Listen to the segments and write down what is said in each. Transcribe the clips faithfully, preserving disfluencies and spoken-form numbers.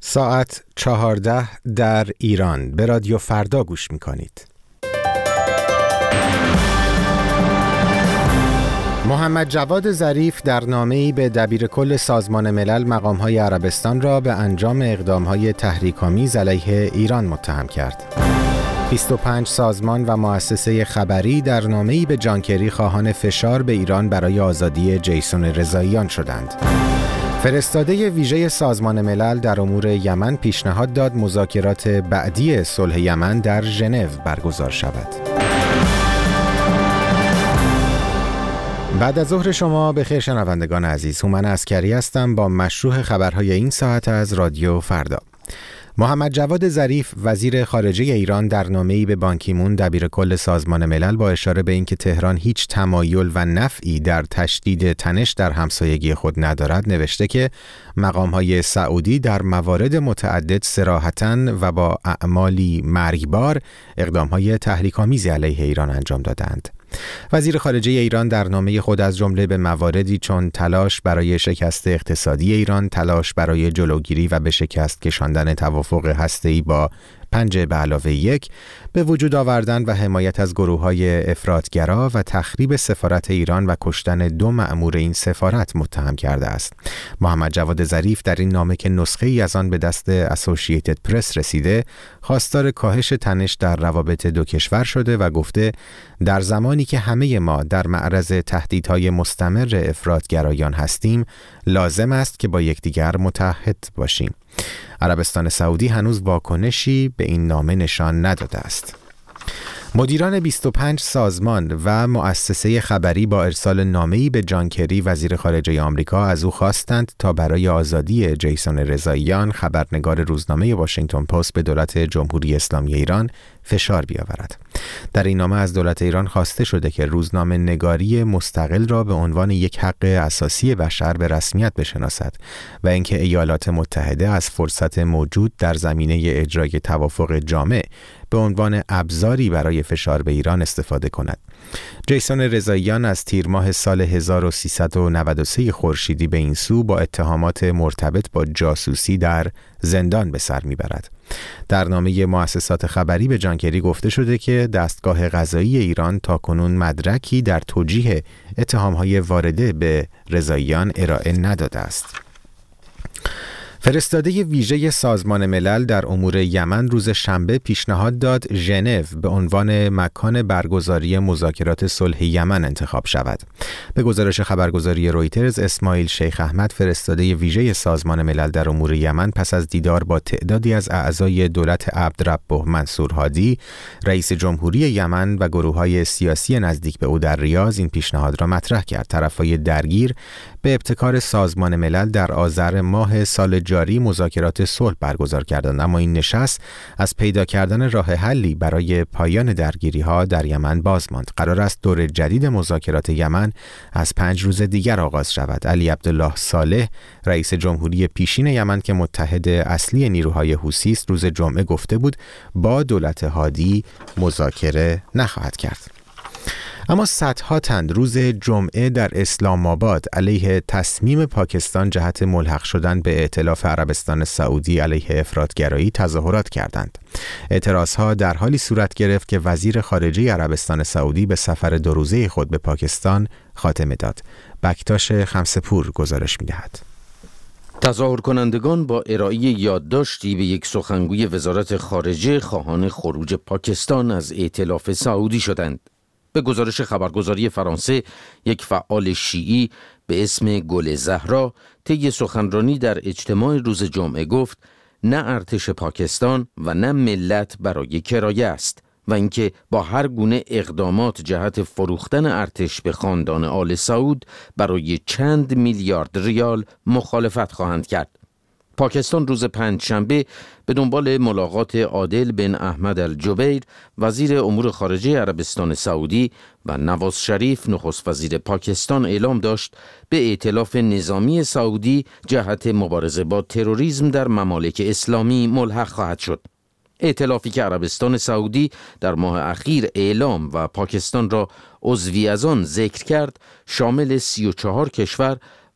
ساعت چهارده در ایران. به رادیو فردا گوش می‌کنید. محمد جواد ظریف در نامه‌ای به دبیرکل سازمان ملل مقام‌های عربستان را به انجام اقدام‌های تحریک‌آمیز علیه ایران متهم کرد. بیست و پنج سازمان و مؤسسه خبری در نامه‌ای به جان کری خواهان فشار به ایران برای آزادی جیسون رضاییان شدند. فرستاده ویژه سازمان ملل در امور یمن پیشنهاد داد مذاکرات بعدی صلح یمن در ژنو برگزار شود. بعد از ظهر شما بخیر شنوندگان عزیز، هومن عسکری هستم با مشروح خبرهای این ساعت از رادیو فردا. محمد جواد ظریف وزیر خارجه ایران در نامه‌ای به بان کی مون دبیرکل سازمان ملل با اشاره به اینکه تهران هیچ تمایل و نفعی در تشدید تنش در همسایگی خود ندارد نوشته که مقام‌های سعودی در موارد متعدد صراحتاً و با اعمالی مرگبار اقدام‌های تحریک‌آمیزی علیه ایران انجام دادند. وزیر خارجه ایران در نامه خود از جمله به مواردی چون تلاش برای شکست اقتصادی ایران، تلاش برای جلوگیری و به شکست کشاندن توافق هسته‌ای با پنج به علاوه یک، به وجود آوردن و حمایت از گروه‌های افراطگرا و تخریب سفارت ایران و کشتن دو مأمور این سفارت متهم کرده است. محمد جواد ظریف در این نامه که نسخه‌ای از آن به دست اسوسییتد پرس رسیده، خواستار کاهش تنش در روابط دو کشور شده و گفته در زمانی که همه ما در معرض تهدیدهای مستمر افراطگرایان هستیم، لازم است که با یکدیگر متحد باشیم. عربستان سعودی هنوز واکنشی به این نامه نشان نداده است. مدیران بیست و پنج سازمان و مؤسسه خبری با ارسال نامه‌ای به جان کری وزیر خارجه آمریکا از او خواستند تا برای آزادی جیسون رضاییان، خبرنگار روزنامه واشنگتن پست، به دولت جمهوری اسلامی ایران فشار بیاورد. در این نامه از دولت ایران خواسته شده که روزنامه نگاری مستقل را به عنوان یک حق اساسی بشر به رسمیت بشناسد و اینکه ایالات متحده از فرصت موجود در زمینه اجرای توافق جامع به عنوان ابزاری برای فشار به ایران استفاده کند. جیسون رضاییان از تیر ماه سال هزار و سیصد و نود و سه خورشیدی به این سو با اتهامات مرتبط با جاسوسی در زندان به سر میبرد. در نامه مؤسسات خبری به جان کری گفته شده که دستگاه قضایی ایران تاکنون مدرکی در توجیه اتهامهای وارده به رضاییان ارائه نداده است. فرستاده ویژه سازمان ملل در امور یمن روز شنبه پیشنهاد داد ژنو به عنوان مکان برگزاری مذاکرات صلح یمن انتخاب شود. به گزارش خبرگزاری رویترز، اسماعیل شیخ احمد فرستاده ویژه سازمان ملل در امور یمن پس از دیدار با تعدادی از اعضای دولت عبدربه منصور هادی، رئیس جمهوری یمن و گروه‌های سیاسی نزدیک به او در ریاض این پیشنهاد را مطرح کرد. طرف‌های درگیر به ابتکار سازمان ملل در آذر ماه سال جاری مذاکرات صلح برگزار کردند، اما این نشست از پیدا کردن راه حلی برای پایان درگیری‌ها در یمن باز ماند. قرار است دور جدید مذاکرات یمن از پنج روز دیگر آغاز شود. علی عبدالله صالح، رئیس جمهوری پیشین یمن که متحد اصلی نیروهای حوثی است، روز جمعه گفته بود با دولت هادی مذاکره نخواهد کرد. اما صدها تن روز جمعه در اسلام آباد علیه تصمیم پاکستان جهت ملحق شدن به ائتلاف عربستان سعودی علیه افراطگرایی تظاهرات کردند. اعتراضها در حالی صورت گرفت که وزیر خارجه عربستان سعودی به سفر دو روزه خود به پاکستان خاتمه داد. بکتاش خمسه‌پور گزارش می‌دهد. تظاهر کنندگان با ارائه یادداشتی به یک سخنگوی وزارت خارجه خواهان خروج پاکستان از ائتلاف سعودی شدند. به گزارش خبرگزاری فرانسه، یک فعال شیعی به اسم گل زهرا طی سخنرانی در اجتماع روز جمعه گفت نه ارتش پاکستان و نه ملت برای کرایه است و اینکه با هر گونه اقدامات جهت فروختن ارتش به خاندان آل سعود برای چند میلیارد ریال مخالفت خواهند کرد. پاکستان روز پنجشنبه به دنبال ملاقات عادل بن احمد الجبیر وزیر امور خارجه عربستان سعودی و نواز شریف نخست وزیر پاکستان اعلام داشت به ائتلاف نظامی سعودی جهت مبارزه با تروریسم در ممالک اسلامی ملحق خواهد شد. ائتلافی که عربستان سعودی در ماه اخیر اعلام و پاکستان را عضوی از آن ذکر کرد، شامل سی و چهار کشور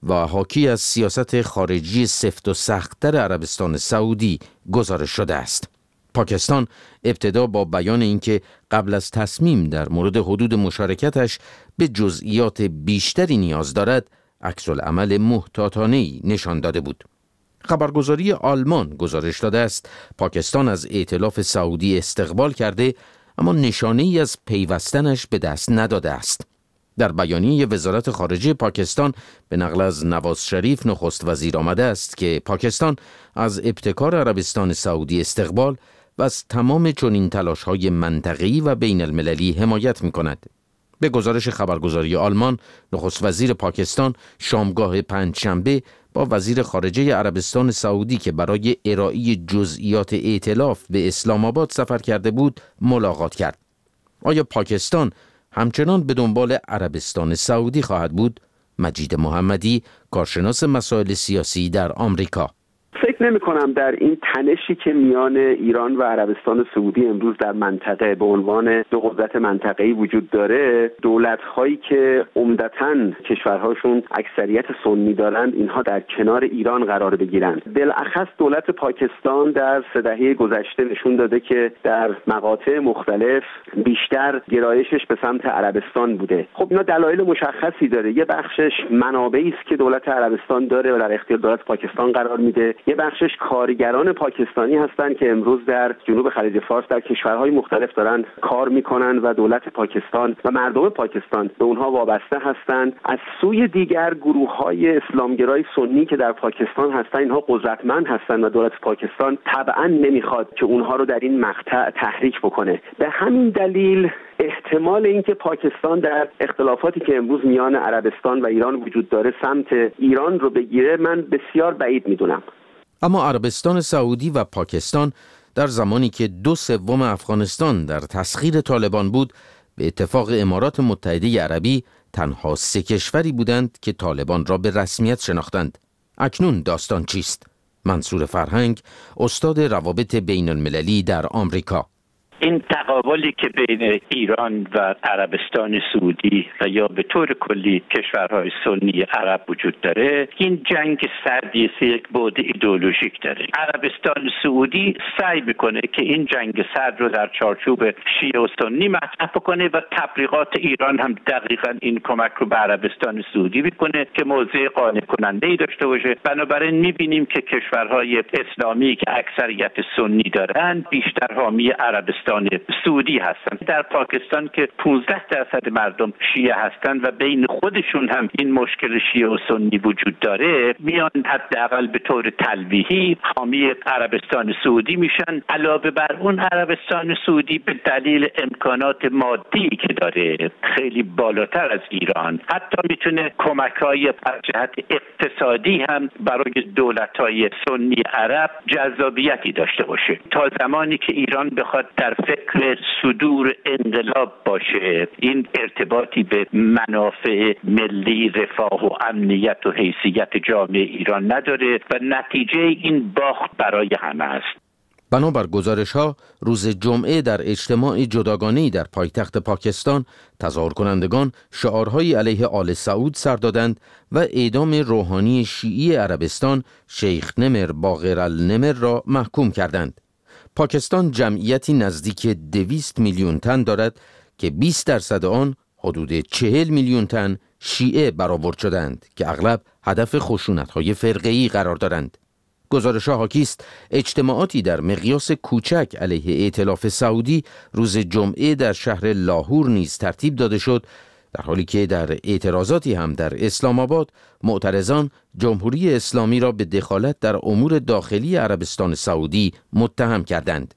و حاکی از سیاست خارجی سفت و سخت‌تر عربستان سعودی گزارش شده است. پاکستان ابتدا با بیان اینکه قبل از تصمیم در مورد حدود مشارکتش به جزئیات بیشتری نیاز دارد، عکس‌العمل محتاطانه‌ای نشان داده بود. خبرگزاری آلمان گزارش داده است پاکستان از ائتلاف سعودی استقبال کرده، اما نشانه‌ای از پیوستنش به دست نداده است. در بیانیه وزارت خارجه پاکستان به نقل از نواز شریف نخست وزیر آمده است که پاکستان از ابتکار عربستان سعودی استقبال و از تمام چنین تلاش‌های منطقه‌ای و بین المللی حمایت می‌کند. به گزارش خبرگزاری آلمان، نخست وزیر پاکستان شامگاه پنجشنبه با وزیر خارجه عربستان سعودی که برای ارائه جزئیات ائتلاف به اسلام آباد سفر کرده بود، ملاقات کرد. آیا پاکستان همچنان به دنبال عربستان سعودی خواهد بود؟ مجید محمدی، کارشناس مسائل سیاسی در آمریکا: فکر نمی کنم در این تنشی که میان ایران و عربستان سعودی امروز در منطقه به عنوان دو قدرت منطقه‌ای وجود داره، دولت‌هایی که عمدتاً کشورهاشون اکثریت سنی دارند اینها در کنار ایران قرار بگیرند. بالاخص دولت پاکستان در سه دهه گذشته نشون داده که در مقاطع مختلف بیشتر گرایشش به سمت عربستان بوده. خب اینا دلایل مشخصی داره. یه بخشش منابعی است که دولت عربستان داره و در اختیار دولت پاکستان قرار میده. یه بخشش کارگران پاکستانی هستند که امروز در جنوب خلیج فارس در کشورهای مختلف دارن کار میکنن و دولت پاکستان و مردم پاکستان به اونها وابسته هستند. از سوی دیگر گروه‌های اسلامگرای سنی که در پاکستان هستند، اینها قدرتمند هستند و دولت پاکستان طبعا نمیخواد که اونها رو در این مقطع تحریک بکنه. به همین دلیل احتمال اینکه پاکستان در اختلافاتی که امروز میان عربستان و ایران وجود داره سمت ایران رو بگیره من بسیار بعید میدونم. اما عربستان سعودی و پاکستان در زمانی که دو سوم افغانستان در تسخیر طالبان بود، به اتفاق امارات متحده عربی تنها سه کشوری بودند که طالبان را به رسمیت شناختند. اکنون داستان چیست؟ منصور فرهنگ، استاد روابط بین المللی در آمریکا: این تقابلی که بین ایران و عربستان سعودی و یا به طور کلی کشورهای سنی عرب وجود داره، این جنگ سردی یک بعد ایدئولوژیک داره. عربستان سعودی سعی میکنه که این جنگ سرد رو در چارچوب شیعه و سنی مطرح کنه و تبلیغات ایران هم دقیقاً این کمک رو به عربستان سعودی میکنه که موضع قانع کننده‌ای داشته باشه. بنابراین میبینیم که کشورهای اسلامی که اکثریت سنی دارن بیشتر حامی عربستان سعودی هستند. در پاکستان که پانزده درصد مردم شیعه هستند و بین خودشون هم این مشکل شیعه و سنی وجود داره، میان حداقل به طور تلویحی حامی عربستان سعودی میشن. علاوه بر اون عربستان سعودی به دلیل امکانات مادی که داره خیلی بالاتر از ایران، حتی میتونه کمک‌های از جهت اقتصادی هم برای دولت‌های سنی عرب جذابیتی داشته باشه. تا زمانی که ایران بخواد در فکر صدور انقلاب باشه، این ارتباطی به منافع ملی، رفاه و امنیت و حیثیت جامعه ایران نداره و نتیجه این باخت برای همه است. بنابر گزارش‌ها، روز جمعه در اجتماع جداگانه‌ای در پایتخت پاکستان، تظاهر کنندگان شعارهایی علیه آل سعود سر دادند و اعدام روحانی شیعی عربستان شیخ نمر باقر النمر را محکوم کردند. پاکستان جمعیتی نزدیک دویست میلیون تن دارد که بیست درصد آن حدود چهل میلیون تن شیعه برآورد شدند که اغلب هدف خشونت‌های فرقه‌ای قرار دارند. گزارش‌ها حاکی است اجتماعاتی در مقیاس کوچک علیه ائتلاف سعودی روز جمعه در شهر لاهور نیز ترتیب داده شد، در حالی که در اعتراضاتی هم در اسلام آباد معترضان جمهوری اسلامی را به دخالت در امور داخلی عربستان سعودی متهم کردند.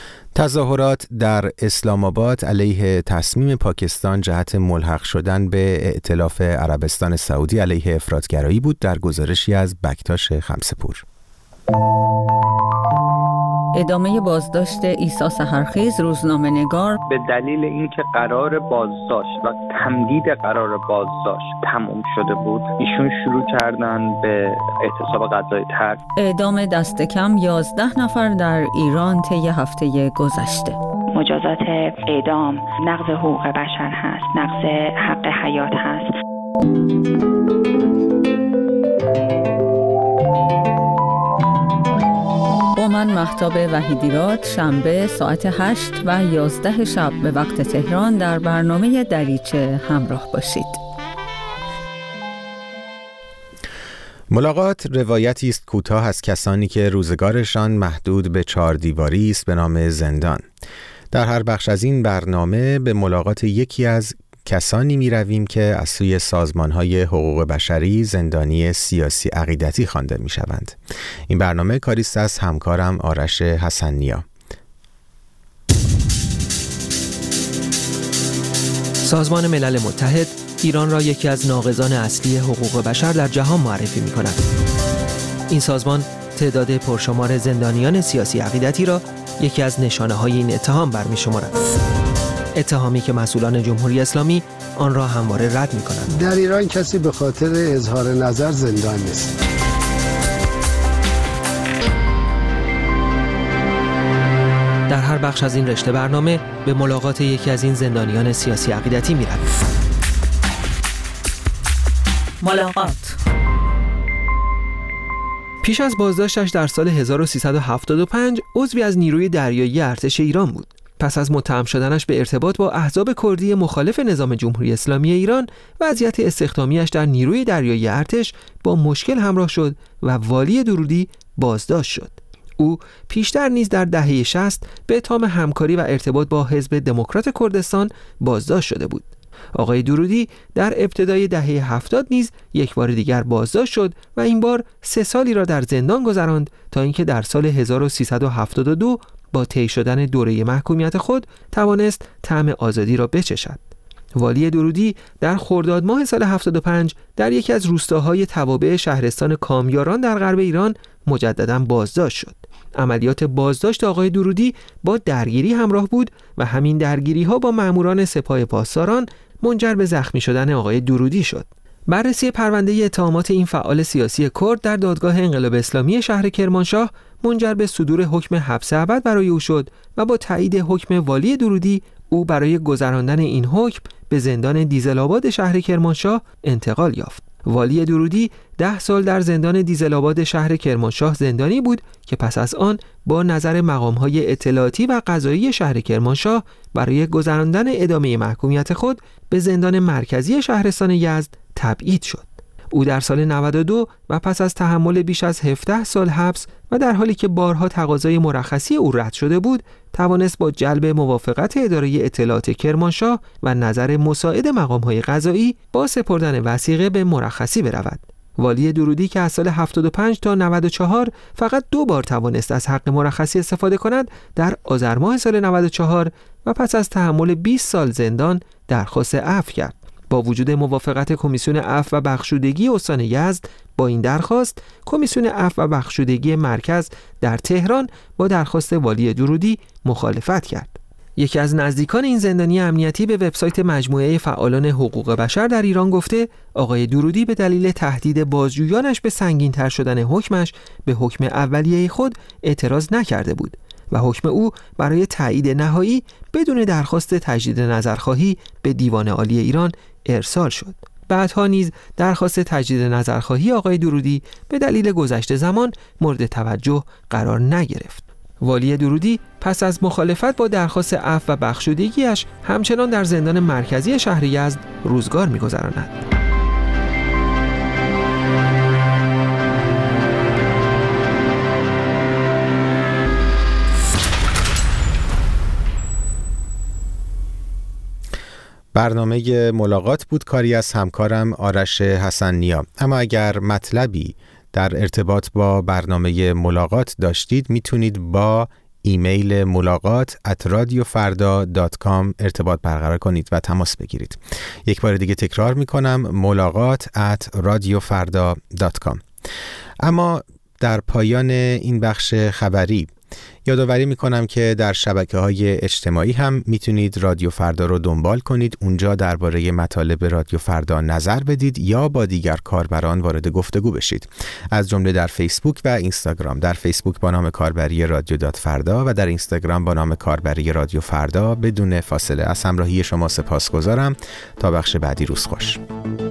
تظاهرات در اسلام آباد علیه تصمیم پاکستان جهت ملحق شدن به ائتلاف عربستان سعودی علیه افراطگرایی بود. در گزارشی از بکتاش خمسه‌پور. ادامه بازداشت عیسی سحرخیز، روزنامه‌نگار، به دلیل اینکه قرار بازداشت و تمدید قرار بازداشت تمام شده بود، ایشون شروع کردن به اعتصاب غذای ترک. اعدام دست کم یازده نفر در ایران طی هفته گذشته. مجازات اعدام نقض حقوق بشر هست، نقض حق حیات هست. با من مهتاب وحیدیراد، شنبه ساعت هشت و یازده شب به وقت تهران در برنامه دریچه همراه باشید. ملاقات روایتی است کوتاه از کسانی که روزگارشان محدود به چهار دیواری است به نام زندان. در هر بخش از این برنامه به ملاقات یکی از کسانی می رویم که از سوی سازمان‌های حقوق بشری زندانی سیاسی عقیدتی خوانده می شوند. این برنامه کاری است از همکارم آرش حسن‌نیا. سازمان ملل متحد ایران را یکی از ناقضان اصلی حقوق بشر در جهان معرفی می کند. این سازمان تعداد پرشمار زندانیان سیاسی عقیدتی را یکی از نشانه‌های این اتهام برمی شمارد. اتهامی که مسئولان جمهوری اسلامی آن را همواره رد می کنند. در ایران کسی به خاطر اظهار نظر زندان نیست. در هر بخش از این رشته برنامه به ملاقات یکی از این زندانیان سیاسی عقیدتی می رویم. ملاقات. پیش از بازداشتش در سال هزار و سیصد و هفتاد و پنج عضوی از نیروی دریایی ارتش ایران بود. پس از متهم شدنش به ارتباط با احزاب کردی مخالف نظام جمهوری اسلامی ایران، وضعیت استخدامیش در نیروی دریایی ارتش با مشکل همراه شد و والی درودی بازداشت شد. او پیشتر نیز در دهه شصت به اتهام همکاری و ارتباط با حزب دموکرات کردستان بازداشت شده بود. آقای درودی در ابتدای دهه هفتاد نیز یک بار دیگر بازداشت شد و این بار سه سالی را در زندان گذراند تا اینکه در سال هزار و سیصد و هفتاد و دو با طی شدن دوره محکومیت خود توانست طعم آزادی را بچشد. والی درودی در خرداد ماه سال هفتاد و پنج در یکی از روستاهای توابع شهرستان کامیاران در غرب ایران مجددا بازداشت شد. عملیات بازداشت آقای درودی با درگیری همراه بود و همین درگیری‌ها با ماموران سپاه پاسداران منجر به زخمی شدن آقای درودی شد. بررسی پرونده اتهامات این فعال سیاسی کرد در دادگاه انقلاب اسلامی شهر کرمانشاه منجر به صدور حکم حبس ابد برای او شد و با تایید حکم والی درودی او برای گذراندن این حکم به زندان دیزل‌آباد شهر کرمانشاه انتقال یافت. والی درودی ده سال در زندان دیزل‌آباد شهر کرمانشاه زندانی بود که پس از آن با نظر مقام‌های اطلاعاتی و قضایی شهر کرمانشاه برای گذراندن ادامه محکومیت خود به زندان مرکزی شهرستان یزد تبعید شد. او در سال نود و دو و پس از تحمل بیش از هفده سال حبس و در حالی که بارها تقاضای مرخصی او رد شده بود، توانست با جلب موافقت اداره اطلاعات کرمانشاه و نظر مساعد مقام‌های قضایی با سپردن وثیقه به مرخصی برود. والی درودی که از سال هفتاد و پنج تا نود و چهار فقط دو بار توانست از حق مرخصی استفاده کند، در آذر ماه سال نود و چهار و پس از تحمل بیست سال زندان درخواست عفو کرد. با وجود موافقت کمیسیون عفو و بخشودگی استان یزد با این درخواست، کمیسیون عفو و بخشودگی مرکز در تهران با درخواست والی درودی مخالفت کرد. یکی از نزدیکان این زندانی امنیتی به وبسایت مجموعه فعالان حقوق بشر در ایران گفته آقای درودی به دلیل تهدید بازجویانش به سنگین‌تر شدن حکمش به حکم اولیه خود اعتراض نکرده بود و حکم او برای تایید نهایی بدون درخواست تجدید نظرخواهی به دیوان عالی ایران ارسال شد. بعدها نیز درخواست تجدید نظرخواهی آقای درودی به دلیل گذشت زمان مورد توجه قرار نگرفت. والی درودی پس از مخالفت با درخواست عفو و بخشودگیش همچنان در زندان مرکزی شهر یزد روزگار می‌گذراند. برنامه ملاقات بود کاری از همکارم آرش حسن‌نیا. اما اگر مطلبی در ارتباط با برنامه ملاقات داشتید میتونید با ایمیل ملاقات ات رادیو فردا دات کام ارتباط برقرار کنید و تماس بگیرید. یک بار دیگه تکرار میکنم، ملاقات ات رادیو فردا دات کام. اما در پایان این بخش خبری یادآوری میکنم که در شبکه‌های اجتماعی هم میتونید رادیو فردا رو دنبال کنید. اونجا درباره مطالب رادیو فردا نظر بدید یا با دیگر کاربران وارد گفتگو بشید، از جمله در فیسبوک و اینستاگرام. در فیسبوک با نام کاربری رادیو دات فردا و در اینستاگرام با نام کاربری رادیو فردا. بدون فاصله از همراهی شما سپاسگزارم. تا بخش بعدی روز خوش.